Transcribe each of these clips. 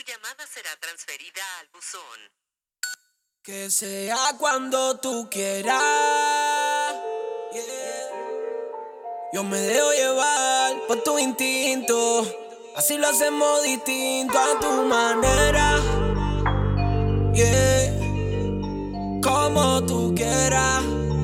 llamada será transferida al buzón. Que sea cuando tú quieras, yeah. Yo me dejo llevar por tu instinto, así lo hacemos distinto a tu manera, yeah. Como tú quieras,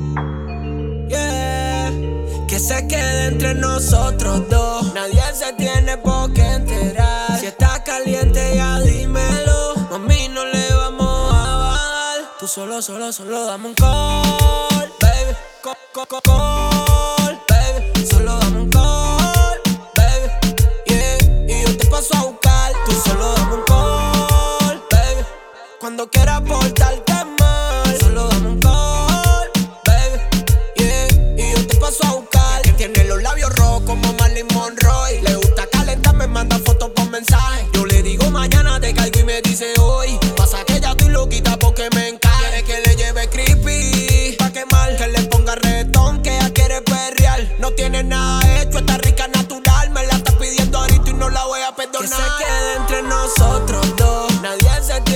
yeah. Que se quede entre nosotros dos, nadie se tiene por qué enterar. Si estás caliente ya dímelo, mami, no le vamos a bajar. Tú solo dame un call, baby, call, baby. Solo dame un call, baby, yeah. Y yo te paso a buscar. Tú solo dame un call, baby, cuando quieras portarte mal. Solo dame un call, baby, yeah. Y yo te paso a buscar. Que tiene los labios rojos como Marilyn Monroe. Le gusta calentar, me manda fotos por mensaje. Yo le digo mañana te caigo y me dice hoy. Pasa que ya estoy loquita porque me encaja. Quiere que le lleve creepy pa' quemar, que le ponga reggaetón, que ella quiere perrear. No tiene nada hecho, está rica natural. Me la está pidiendo ahorita y no la voy a perdonar. Que se quede entre nosotros dos, nadie se